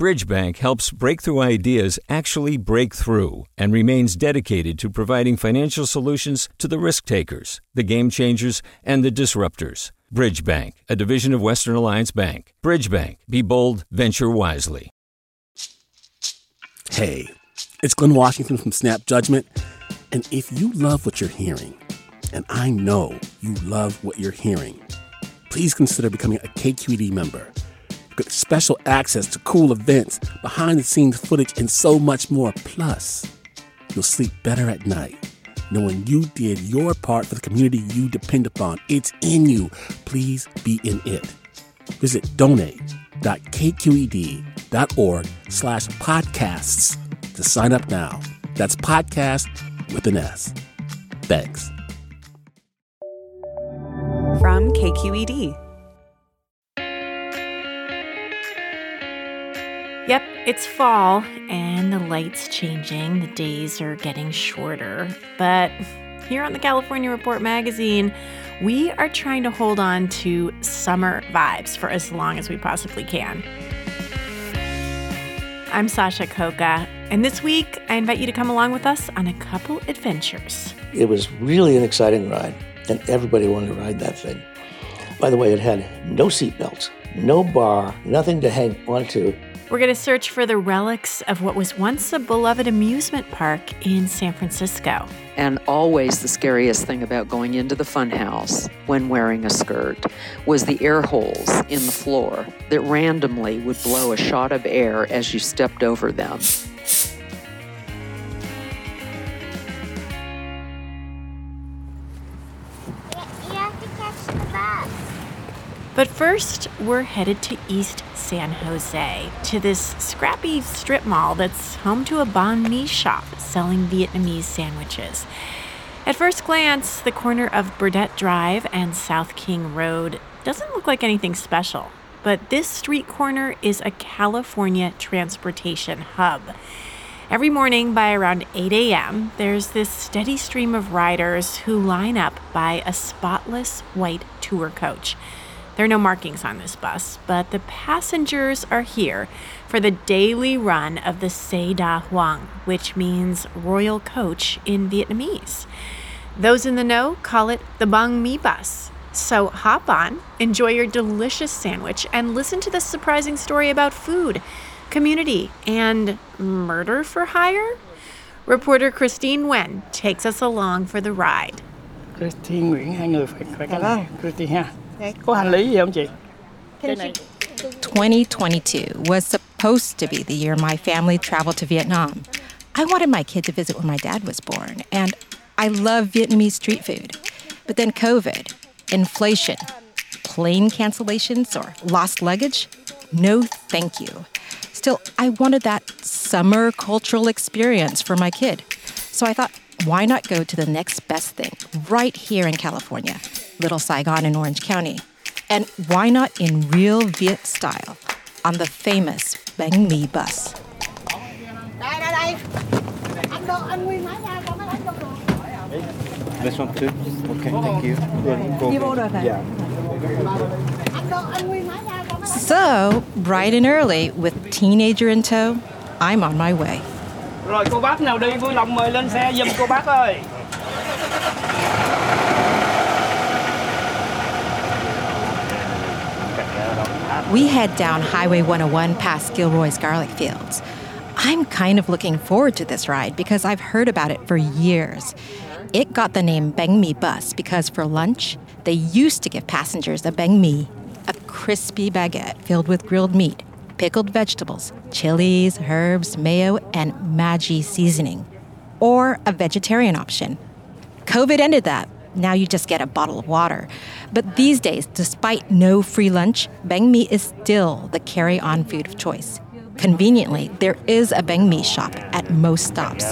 Bridgebank helps breakthrough ideas actually break through and remains dedicated to providing financial solutions to the risk takers, the game changers, and the disruptors. Bridgebank, a division of Western Alliance Bank. Bridgebank. Be bold, venture wisely. Hey, it's Glenn Washington from Snap Judgment. And if you love what you're hearing, and I know you love what you're hearing, please consider becoming a KQED member. You get special access to cool events, behind-the-scenes footage, and so much more. Plus, you'll sleep better at night knowing you did your part for the community you depend upon. It's in you. Please be in it. Visit donate.kqed.org/podcasts to sign up now. That's podcast with an S. Thanks. From KQED. Yep, it's fall, and the light's changing. The days are getting shorter. But here on the California Report magazine, we are trying to hold on to summer vibes for as long as we possibly can. I'm Sasha Khokha, and this week I invite you to come along with us on a couple adventures. It was really an exciting ride, and everybody wanted to ride that thing. By the way, it had no seatbelts, no bar, nothing to hang onto. We're going to search for the relics of what was once a beloved amusement park in San Francisco. And always the scariest thing about going into the funhouse when wearing a skirt was the air holes in the floor that randomly would blow a shot of air as you stepped over them. You have to catch the bus. But first, we're headed to East San Jose, to this scrappy strip mall that's home to a banh mi shop selling Vietnamese sandwiches. At first glance, the corner of Burdett Drive and South King Road doesn't look like anything special, but this street corner is a California transportation hub. Every morning by around 8 a.m., there's this steady stream of riders who line up by a spotless white tour coach. There are no markings on this bus, but the passengers are here for the daily run of the Se Da Hoang, which means royal coach in Vietnamese. Those in the know call it the Banh Mi bus. So hop on, enjoy your delicious sandwich, and listen to this surprising story about food, community, and murder for hire? Reporter Christine Nguyen takes us along for the ride. Christine Nguyễn, hai người phải cái đó. Christine ha. Có hành lý gì không chị? 2022 was supposed to be the year my family traveled to Vietnam. I wanted my kid to visit where my dad was born, and I love Vietnamese street food. But then COVID, inflation, plane cancellations, or lost luggage? No, thank you. Still, I wanted that summer cultural experience for my kid. So I thought, why not go to the next best thing right here in California, Little Saigon in Orange County? And why not in real Viet style on the famous Banh Mi bus? This one too? Okay, thank you. Yeah. So, bright and early, with teenager in tow, I'm on my way. Rồi cô bác nào đi vui lòng mời lên xe giùm cô bác ơi. We head down Highway 101 past Gilroy's garlic fields. I'm kind of looking forward to this ride because I've heard about it for years. It got the name Banh Mi bus because for lunch, they used to give passengers a banh mi, a crispy baguette filled with grilled meat, pickled vegetables, chilies, herbs, mayo, and Maggi seasoning, or a vegetarian option. COVID ended that. Now you just get a bottle of water. But these days, despite no free lunch, banh mi is still the carry-on food of choice. Conveniently, there is a banh mi shop at most stops.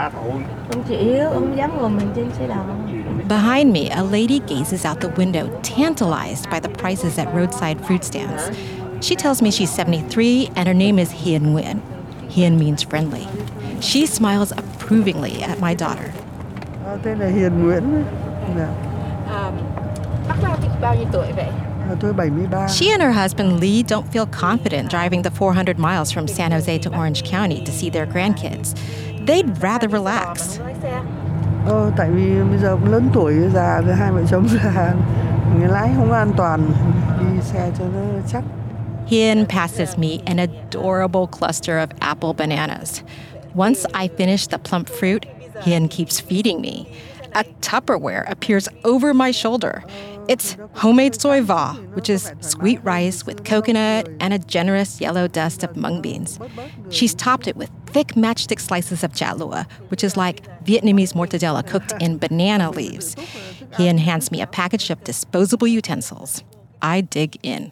Behind me, a lady gazes out the window, tantalized by the prices at roadside fruit stands. She tells me she's 73 and her name is Hien Nguyen. Hien means friendly. She smiles approvingly at my daughter. Tên là Hiền Nguyễn. Bác Lao thì bao nhiêu tuổi vậy? She and her husband Lee don't feel confident driving the 400 miles from San Jose to Orange County to see their grandkids. They'd rather relax. Tại vì bây giờ cũng lớn tuổi già rồi, hai vợ chồng già, người lái không an toàn, đi xe cho nó chắc. Hien passes me an adorable cluster of apple bananas. Once I finish the plump fruit, Hien keeps feeding me. A Tupperware appears over my shoulder. It's homemade soy va, which is sweet rice with coconut and a generous yellow dust of mung beans. She's topped it with thick matchstick slices of chả lụa, which is like Vietnamese mortadella cooked in banana leaves. Hien hands me a package of disposable utensils. I dig in.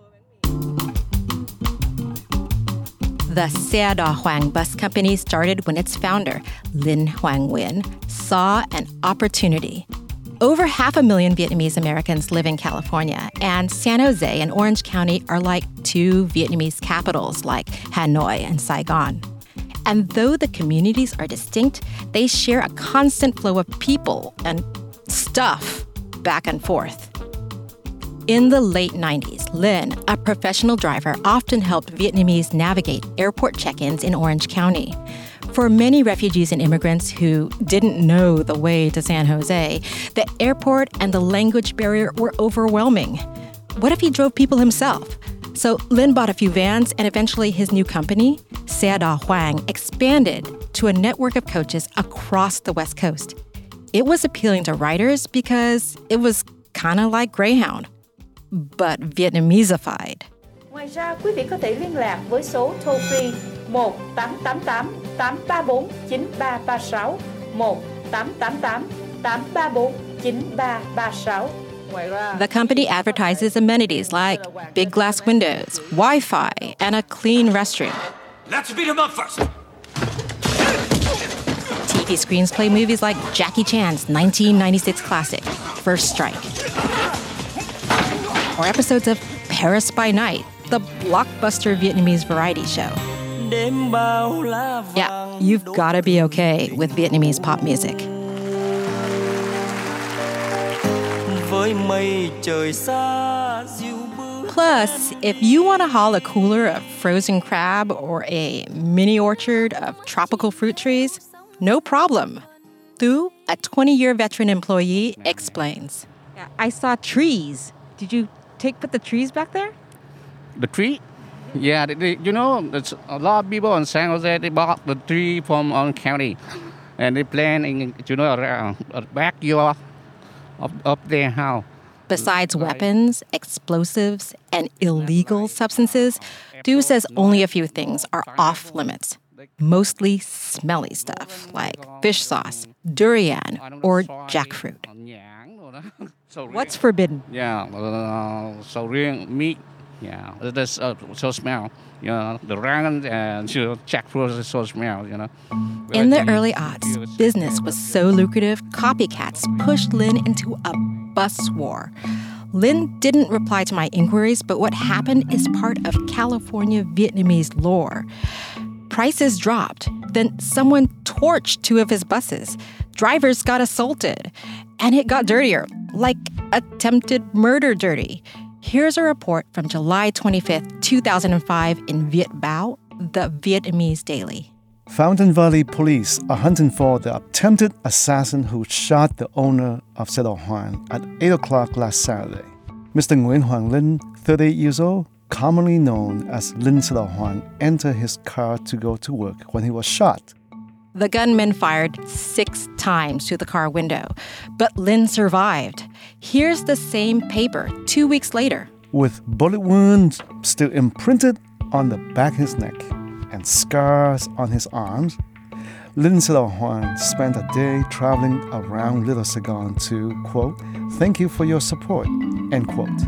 The Xe Đò Hoang bus company started when its founder, Linh Hoang Nguyen, saw an opportunity. Over 500,000 Vietnamese Americans live in California, and San Jose and Orange County are like two Vietnamese capitals like Hanoi and Saigon. And though the communities are distinct, they share a constant flow of people and stuff back and forth. In the late 90s, Linh, a professional driver, often helped Vietnamese navigate airport check-ins in Orange County. For many refugees and immigrants who didn't know the way to San Jose, the airport and the language barrier were overwhelming. What if he drove people himself? So Linh bought a few vans, and eventually his new company, Xe Đò Hoang, expanded to a network of coaches across the West Coast. It was appealing to riders because it was kind of like Greyhound, but Vietnamesified. Ngoài ra, quý vị có thể liên lạc với số toll free 1-888-834-9336, 1-888-834-9336. The company advertises amenities like big glass windows, Wi-Fi, and a clean restroom. Let's beat him up first. TV screens play movies like Jackie Chan's 1996 classic, First Strike. Or episodes of Paris by Night, the blockbuster Vietnamese variety show. Yeah, you've got to be okay with Vietnamese pop music. Plus, if you want to haul a cooler of frozen crab or a mini orchard of tropical fruit trees, no problem. Thu, a 20-year veteran employee, explains. I saw trees. Did you put the trees back there? The tree? Yeah, there's a lot of people in San Jose, they bought the tree from Orange County. And they plant in, around a backyard of their house. Besides weapons, explosives, and illegal substances, Thu says only a few things are off limits. Mostly smelly stuff like fish sauce, durian, or jackfruit. What's forbidden? Yeah, so meat. Yeah, there's so smell. The ramen and jackfruit is so smell. In the early aughts, business was so lucrative, copycats pushed Linh into a bus war. Linh didn't reply to my inquiries, but what happened is part of California Vietnamese lore. Prices dropped. Then someone torched two of his buses. Drivers got assaulted. And it got dirtier, like attempted murder dirty. Here's a report from July 25th, 2005 in Viet Bao, the Vietnamese daily. Fountain Valley police are hunting for the attempted assassin who shot the owner of Xe Đò Hoang at 8 o'clock last Saturday. Mr. Nguyen Hoang Linh, 38 years old, commonly known as Linh Xe Đò Hoang, entered his car to go to work when he was shot. The gunman fired 6 times through the car window, but Linh survived. Here's the same paper 2 weeks later. With bullet wounds still imprinted on the back of his neck and scars on his arms, Linh Xe Đò Hoang spent a day traveling around Little Saigon to, quote, "thank you for your support," end quote.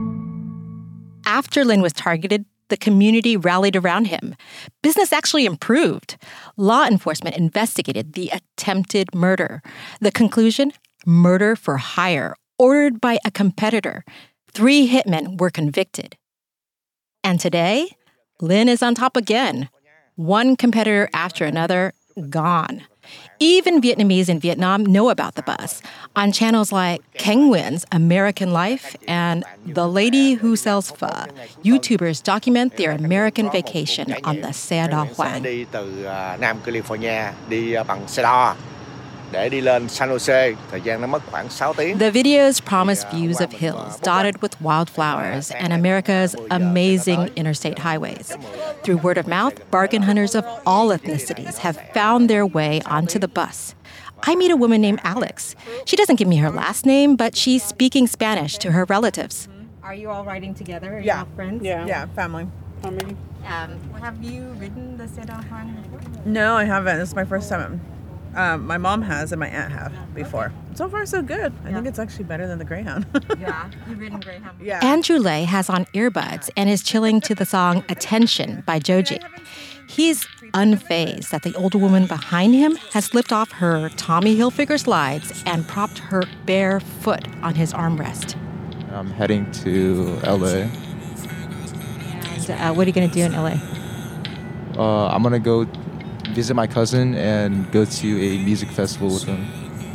After Linh was targeted, the community rallied around him. Business actually improved. Law enforcement investigated the attempted murder. The conclusion? Murder for hire, ordered by a competitor. 3 hitmen were convicted. And today, Linh is on top again. One competitor after another, gone. Even Vietnamese in Vietnam know about the bus on channels like Khánh Nguyen's American Life and The Lady Who Sells Pho. YouTubers document their American vacation on the xe đò Hoàng. Đi từ Nam California đi bằng xe đò để đi lên San Jose. Thời gian nó mất khoảng 6 tiếng. The videos promise views of hills dotted with wildflowers and America's amazing interstate highways. Through word of mouth, bargain hunters of all ethnicities have found their way onto the bus. I meet a woman named Alex. She doesn't give me her last name, but she's speaking Spanish to her relatives. Are you all riding together? Are you Yeah. all friends? Yeah, family. Have you ridden the xe đò Hoàng before? No, I haven't. This is my first time. My mom has and my aunt have before. So far, so good. I think it's actually better than the Greyhound. Yeah, you've ridden Greyhound before? Yeah. Andrew Lay has on earbuds and is chilling to the song Attention by Joji. He's unfazed that the older woman behind him has slipped off her Tommy Hilfiger slides and propped her bare foot on his armrest. I'm heading to LA. What are you going to do in LA? I'm going to go visit my cousin and go to a music festival with him.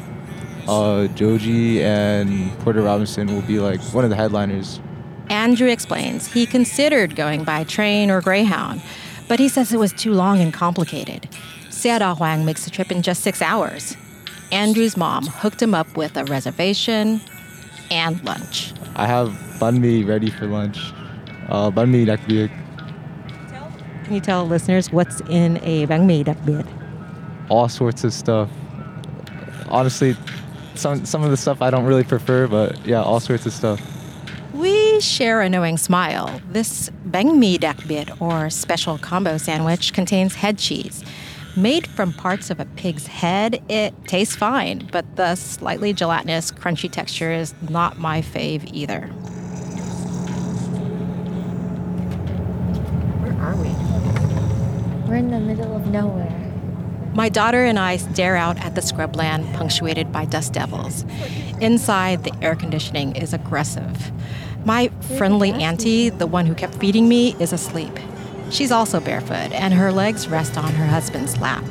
Joji and Porter Robinson will be like one of the headliners. Andrew explains he considered going by train or Greyhound, but he says it was too long and complicated. Xe đò Hoàng makes the trip in just 6 hours. Andrew's mom hooked him up with a reservation and lunch. I have banh mi ready for lunch. Banh mi đặc biệt. Can you tell listeners what's in a bánh mì đặc biệt? All sorts of stuff. Honestly, some of the stuff I don't really prefer, but yeah, all sorts of stuff. We share a knowing smile. This bánh mì đặc biệt, or special combo sandwich, contains head cheese. Made from parts of a pig's head, it tastes fine, but the slightly gelatinous, crunchy texture is not my fave either. Where are we? We're in the middle of nowhere. My daughter and I stare out at the scrubland punctuated by dust devils. Inside, the air conditioning is aggressive. My friendly auntie, the one who kept feeding me, is asleep. She's also barefoot, and her legs rest on her husband's lap.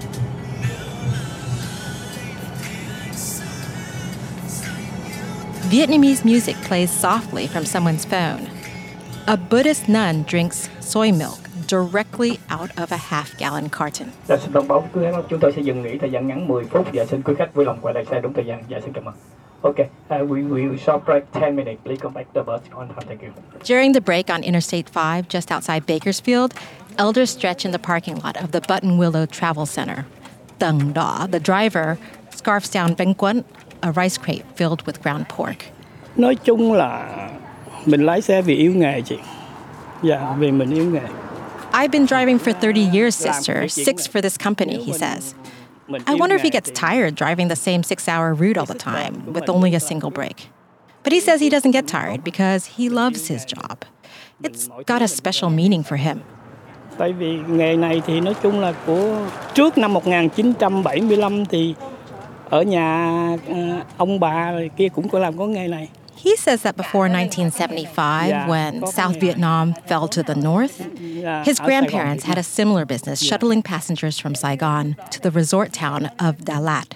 Vietnamese music plays softly from someone's phone. A Buddhist nun drinks soy milk directly out of a half-gallon carton. Xin thông báo quý khách, chúng tôi sẽ dừng nghỉ thời gian ngắn 10 phút và xin quý khách vui lòng quay lại xe đúng thời gian. Dạ, xin cảm ơn. Okay, we will short break 10 minutes. Please come back to the bus on time. Thank you. During the break on Interstate 5, just outside Bakersfield, elders stretch in the parking lot of the Button Willow Travel Center. Tầng Đỏ, the driver, scarfs down bánh cuốn, a rice crate filled with ground pork. Nói chung là mình lái xe vì yêu nghề chị. Dạ, vì mình yêu nghề. I've been driving for 30 years, sister, 6 for this company, he says. I wonder if he gets tired driving the same 6-hour route all the time with only a single break. But he says he doesn't get tired because he loves his job. It's got a special meaning for him. Tại vì nghề này thì nói chung là của trước năm 1975 thì ở nhà ông bà kia cũng có làm có nghề này. He says that before 1975, when South Vietnam fell to the north, his grandparents had a similar business shuttling passengers from Saigon to the resort town of Đà Lạt.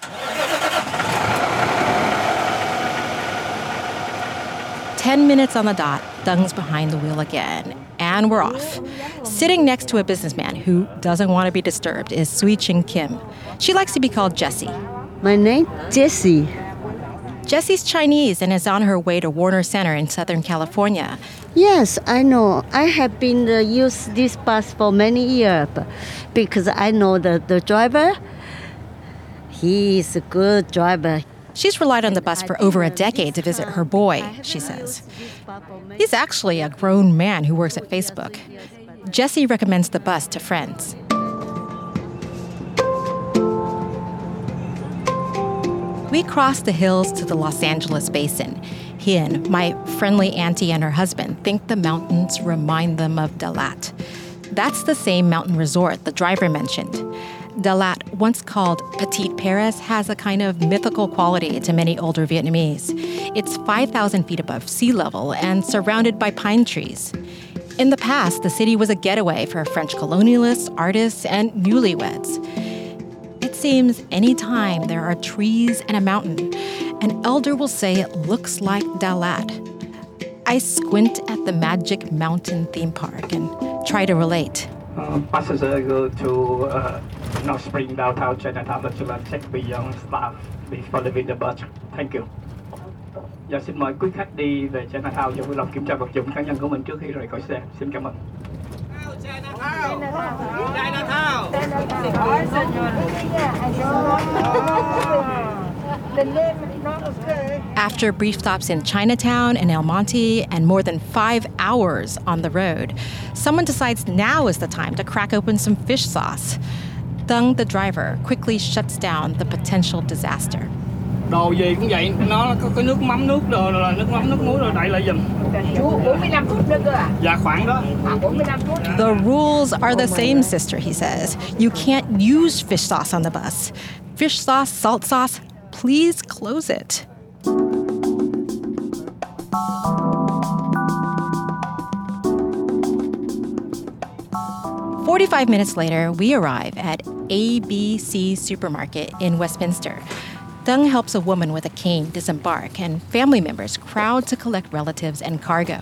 "10 minutes on the dot, Dung's behind the wheel again, and we're off. Sitting next to a businessman who doesn't want to be disturbed is Sui Ching Kim. She likes to be called Jessie. My name, Jessie. Jessie's Chinese and is on her way to Warner Center in Southern California. Yes, I know. I have been use this bus for many years because I know the driver. He is a good driver. She's relied on the bus for over a decade to visit her boy, she says. He's actually a grown man who works at Facebook. Jessie recommends the bus to friends. We cross the hills to the Los Angeles basin. Hien, my friendly auntie, and her husband think the mountains remind them of Đà Lạt. That's the same mountain resort the driver mentioned. Đà Lạt, once called Petit Paris, has a kind of mythical quality to many older Vietnamese. It's 5,000 feet above sea level and surrounded by pine trees. In the past, the city was a getaway for French colonialists, artists, and newlyweds. It's seems anytime there are trees and a mountain, an elder will say it looks like Dalat. I squint at the Magic Mountain theme park and try to relate. Passenger go to North Spring, downtown Chinatown, check beyond staff before leaving the bus. Thank you. Giờ xin mời quý khách đi về Chinatown và vui lòng kiểm tra vật dụng cá nhân của mình trước khi rời khỏi xe. Xin cảm ơn. After brief stops in Chinatown and El Monte and more than 5 hours on the road, someone decides now is the time to crack open some fish sauce. Thung, the driver, quickly shuts down the potential disaster. Đồ gì cũng vậy, nó có cái nước mắm nước đồ là nước mắm nước muối rồi đậy lại giùm. Chú 45 phút nữa cơ à? Dạ khoảng đó. 45 phút. The rules are the same, sister, he says. You can't use fish sauce on the bus. Fish sauce, salt sauce, please close it. "45 minutes later, we arrive at ABC Supermarket in Westminster. Thung helps a woman with a cane disembark, and family members crowd to collect relatives and cargo.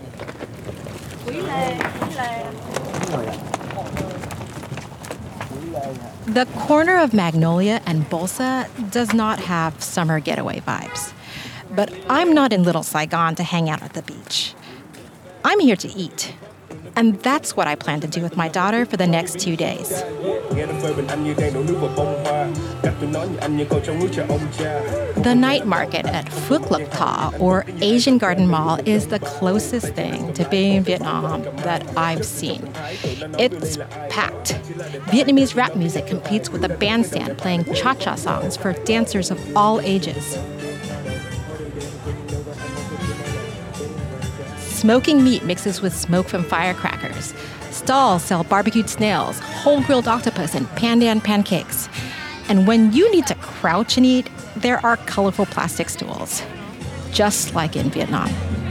The corner of Magnolia and Bolsa does not have summer getaway vibes. But I'm not in Little Saigon to hang out at the beach. I'm here to eat. And that's what I plan to do with my daughter for the next 2 days. The night market at Phuoc Lộc Thọ, or Asian Garden Mall, is the closest thing to being in Vietnam that I've seen. It's packed. Vietnamese rap music competes with a bandstand playing cha-cha songs for dancers of all ages. Smoking meat mixes with smoke from firecrackers. Stalls sell barbecued snails, whole-grilled octopus, and pandan pancakes. And when you need to crouch and eat, there are colorful plastic stools, just like in Vietnam.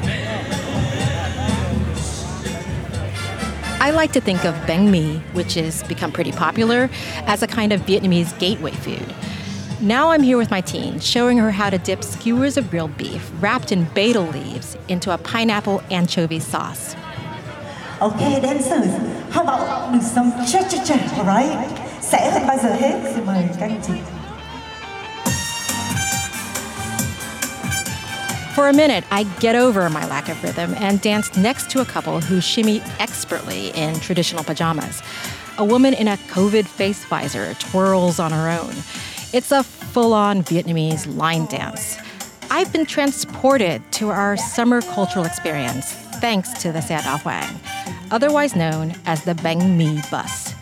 I like to think of bánh mì, which has become pretty popular, as a kind of Vietnamese gateway food. Now I'm here with my teen, showing her how to dip skewers of grilled beef wrapped in betel leaves into a pineapple anchovy sauce. Okay, dancers, how about do some cha-cha-cha, all right? Sẽ không bao giờ hết, xin mời các anh chị. For a minute, I get over my lack of rhythm and dance next to a couple who shimmy expertly in traditional pajamas. A woman in a COVID face visor twirls on her own. It's a full-on Vietnamese line dance. I've been transported to our summer cultural experience thanks to the Xe Đỏ Hoang, otherwise known as the Bánh Mì Bus.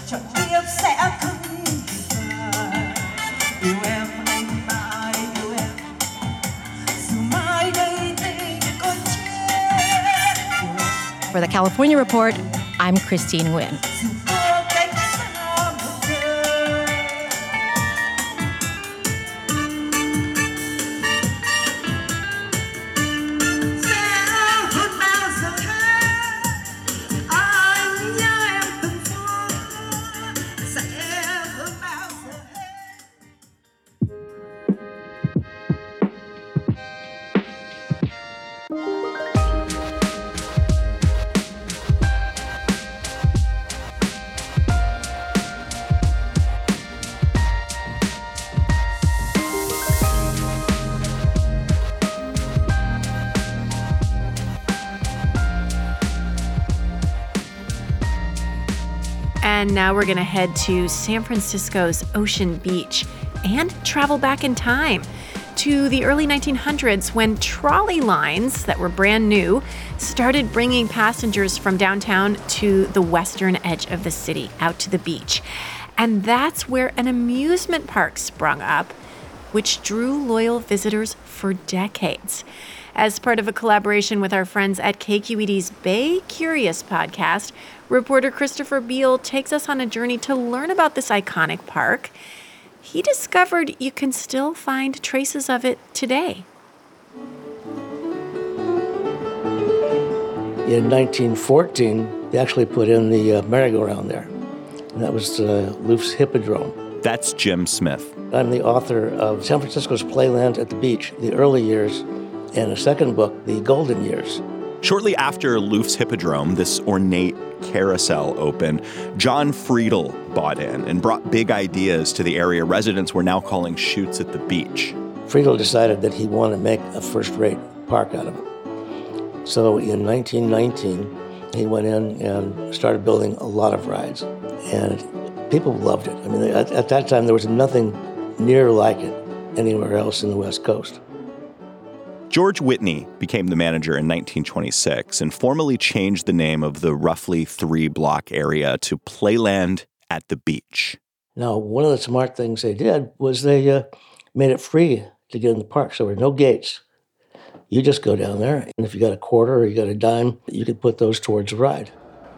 For the California Report, I'm Christine Nguyen. And now we're going to head to San Francisco's Ocean Beach and travel back in time to the early 1900s when trolley lines that were brand new started bringing passengers from downtown to the western edge of the city, out to the beach. And that's where an amusement park sprung up, which drew loyal visitors for decades. As part of a collaboration with our friends at KQED's Bay Curious podcast, reporter Christopher Beale takes us on a journey to learn about this iconic park. He discovered you can still find traces of it today. In 1914, they actually put in the merry-go-round there. And that was Loof's Hippodrome. That's Jim Smith. I'm the author of San Francisco's Playland at the Beach, the early years, and a second book, The Golden Years. Shortly after Loof's Hippodrome, this ornate carousel opened, John Friedel bought in and brought big ideas to the area residents were now calling Chutes at the Beach. Friedel decided that he wanted to make a first-rate park out of it. So in 1919, he went in and started building a lot of rides, and people loved it. I mean, at that time, there was nothing near like it anywhere else in the West Coast. George Whitney became the manager in 1926 and formally changed the name of the roughly 3-block area to Playland at the Beach. Now, one of the smart things they did was they made it free to get in the park, so there were no gates. You just go down there, and if you got a quarter or you got a dime, you could put those towards the ride.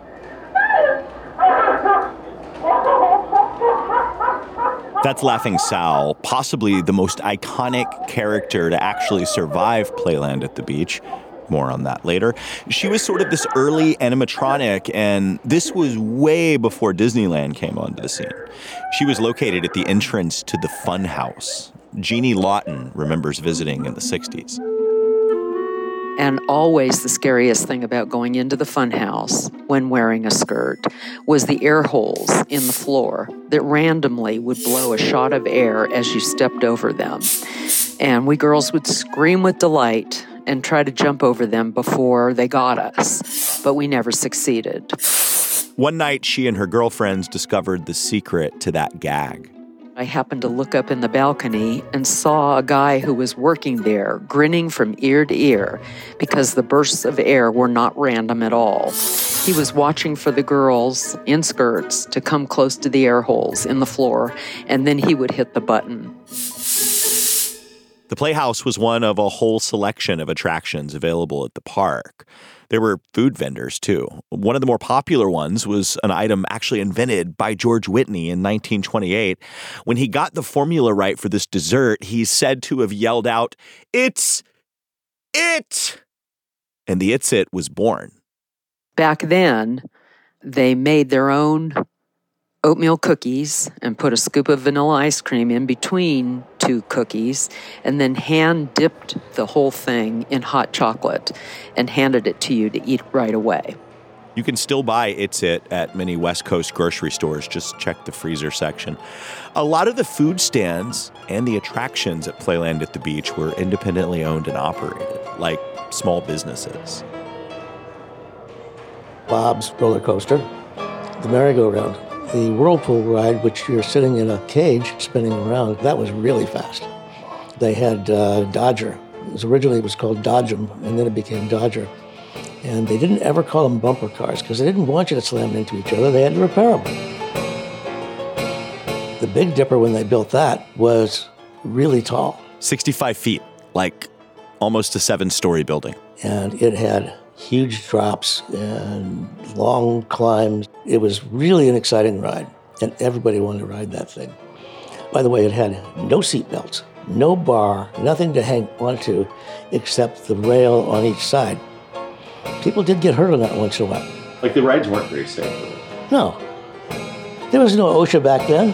That's Laughing Sal, possibly the most iconic character to actually survive Playland at the Beach. More on that later. She was sort of this early animatronic, and this was way before Disneyland came onto the scene. She was located at the entrance to the Fun House. Jeannie Lawton remembers visiting in the 60s. And always the scariest thing about going into the funhouse when wearing a skirt was the air holes in the floor that randomly would blow a shot of air as you stepped over them. And we girls would scream with delight and try to jump over them before they got us, but we never succeeded. One night, she and her girlfriends discovered the secret to that gag. I happened to look up in the balcony and saw a guy who was working there, grinning from ear to ear, because the bursts of air were not random at all. He was watching for the girls in skirts to come close to the air holes in the floor, and then he would hit the button. The Playhouse was one of a whole selection of attractions available at the park. There were food vendors, too. One of the more popular ones was an item actually invented by George Whitney in 1928. When he got the formula right for this dessert, he's said to have yelled out, "It's it!" And the It's It was born. Back then, they made their own oatmeal cookies and put a scoop of vanilla ice cream in between 2 cookies and then hand-dipped the whole thing in hot chocolate and handed it to you to eat right away. You can still buy It's It at many West Coast grocery stores. Just check the freezer section. A lot of the food stands and the attractions at Playland at the Beach were independently owned and operated, like small businesses. Bob's roller coaster, the merry-go-round, the whirlpool ride, which you're sitting in a cage spinning around, that was really fast. They had Dodger. Originally it was called Dodgem, and then it became Dodger. And they didn't ever call them bumper cars because they didn't want you to slam into each other. They had to repair them. The Big Dipper, when they built that, was really tall. 65 feet, like almost a 7-story building. And it had huge drops and long climbs. It was really an exciting ride, and everybody wanted to ride that thing. By the way, it had no seat belts, no bar, nothing to hang onto except the rail on each side. People did get hurt on that once in a while. Like the rides weren't very safe. No. There was no OSHA back then.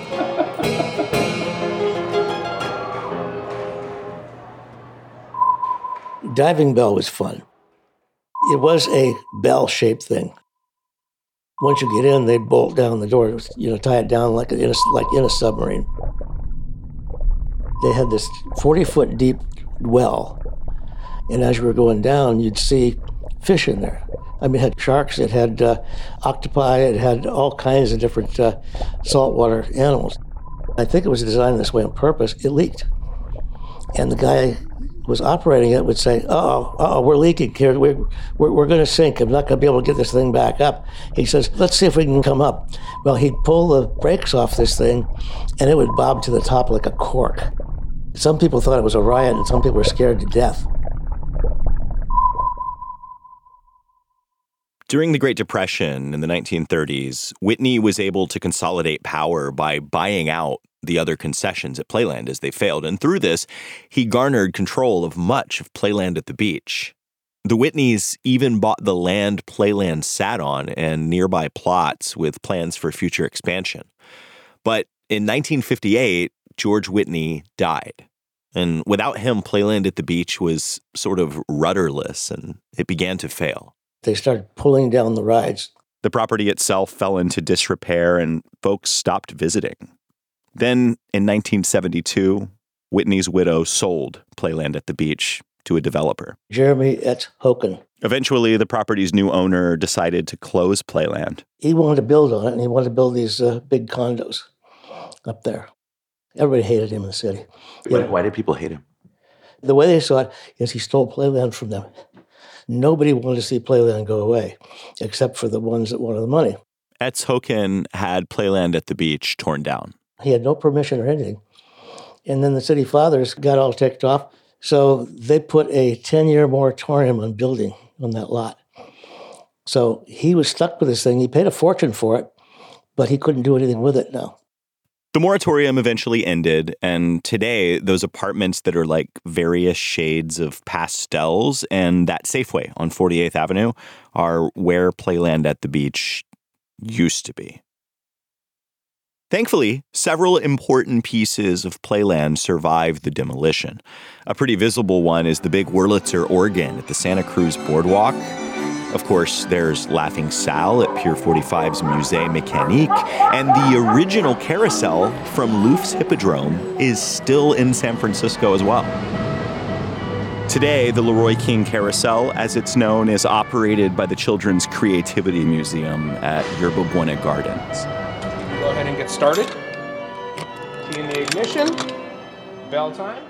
Diving bell was fun. It was a bell-shaped thing. Once you get in, they'd bolt down the door, tie it down like in a submarine. They had this 40-foot deep well, and as you were going down, you'd see fish in there. I mean, it had sharks, it had octopi, it had all kinds of different saltwater animals. I think it was designed this way on purpose. It leaked. And the guy who was operating it would say, uh-oh, we're leaking here. We're going to sink. I'm not going to be able to get this thing back up. He says, let's see if we can come up. Well, he'd pull the brakes off this thing, and it would bob to the top like a cork. Some people thought it was a riot, and some people were scared to death. During the Great Depression in the 1930s, Whitney was able to consolidate power by buying out the other concessions at Playland as they failed. And through this, he garnered control of much of Playland at the Beach. The Whitneys even bought the land Playland sat on and nearby plots with plans for future expansion. But In 1958, George Whitney died. And without him, Playland at the Beach was sort of rudderless, and it began to fail. They started pulling down the rides. The property itself fell into disrepair, and folks stopped visiting. Then, in 1972, Whitney's widow sold Playland at the Beach to a developer. Jeremy Etz Hoken. Eventually, the property's new owner decided to close Playland. He wanted to build on it, and he wanted to build these big condos up there. Everybody hated him in the city. Why did people hate him? The way they saw it is he stole Playland from them. Nobody wanted to see Playland go away, except for the ones that wanted the money. Etz Hoken had Playland at the Beach torn down. He had no permission or anything. And then the city fathers got all ticked off, so they put a 10-year moratorium on building on that lot. So he was stuck with this thing. He paid a fortune for it, but he couldn't do anything with it now. The moratorium eventually ended, and today those apartments that are like various shades of pastels and that Safeway on 48th Avenue are where Playland at the Beach used to be. Thankfully, several important pieces of Playland survived the demolition. A pretty visible one is the big Wurlitzer organ at the Santa Cruz Boardwalk. Of course, there's Laughing Sal at Pier 45's Musée Mécanique, and the original carousel from Louv's Hippodrome is still in San Francisco as well. Today, the Leroy King Carousel, as it's known, is operated by the Children's Creativity Museum at Yerba Buena Gardens. Go ahead and get started. Key in the ignition. Bell time.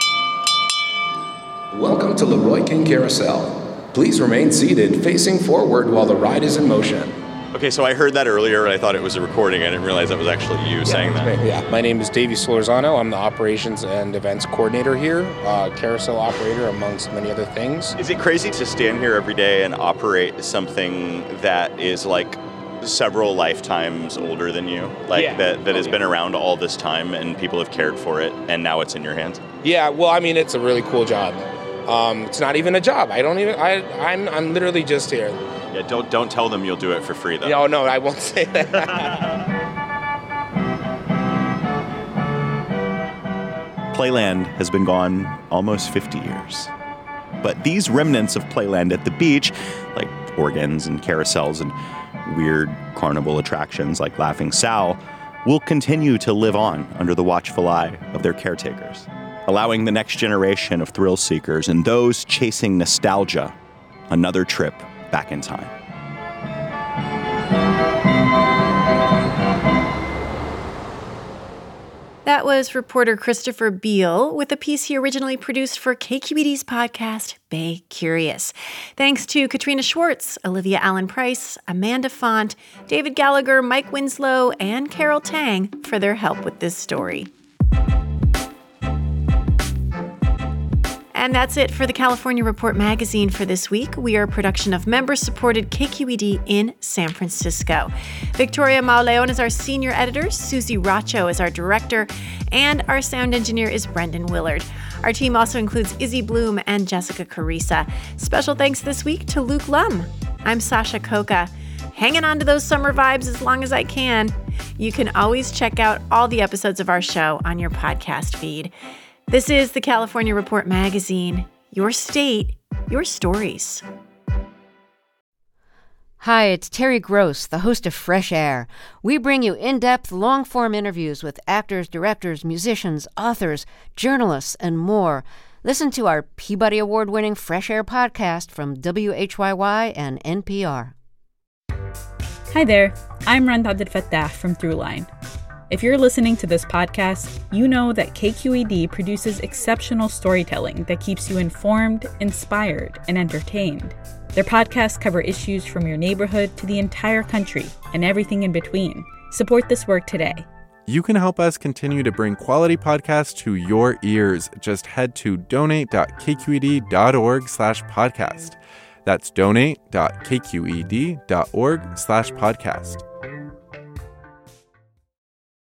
Welcome to Leroy King Carousel. Please remain seated, facing forward while the ride is in motion. Okay, so I heard that earlier, and I thought it was a recording. I didn't realize that was actually you saying that. Yeah, my name is Davey Solorzano. I'm the operations and events coordinator here, carousel operator, amongst many other things. Is it crazy to stand here every day and operate something that is like several lifetimes older than you? Like that has been around all this time and people have cared for it, and now it's in your hands? Yeah, well, I mean, it's a really cool job. It's not even a job. I'm literally just here. Yeah, don't tell them you'll do it for free, though. No, I won't say that. Playland has been gone almost 50 years. But these remnants of Playland at the Beach, like organs and carousels and weird carnival attractions like Laughing Sal, will continue to live on under the watchful eye of their caretakers, allowing the next generation of thrill seekers and those chasing nostalgia another trip back in time. That was reporter Christopher Beale with a piece he originally produced for KQED's podcast, Bay Curious. Thanks to Katrina Schwartz, Olivia Allen Price, Amanda Font, David Gallagher, Mike Winslow, and Carol Tang for their help with this story. And that's it for the California Report magazine for this week. We are a production of member-supported KQED in San Francisco. Victoria Mauleon is our senior editor, Susie Racho is our director, and our sound engineer is Brendan Willard. Our team also includes Izzy Bloom and Jessica Carissa. Special thanks this week to Luke Lum. I'm Sasha Coca, hanging on to those summer vibes as long as I can. You can always check out all the episodes of our show on your podcast feed. This is the California Report magazine. Your state, your stories. Hi, it's Terry Gross, the host of Fresh Air. We bring you in-depth, long-form interviews with actors, directors, musicians, authors, journalists, and more. Listen to our Peabody Award-winning Fresh Air podcast from WHYY and NPR. Hi there, I'm Rand Abdel Fattah from Throughline. If you're listening to this podcast, you know that KQED produces exceptional storytelling that keeps you informed, inspired, and entertained. Their podcasts cover issues from your neighborhood to the entire country and everything in between. Support this work today. You can help us continue to bring quality podcasts to your ears. Just head to donate.kqed.org/podcast. That's donate.kqed.org/podcast.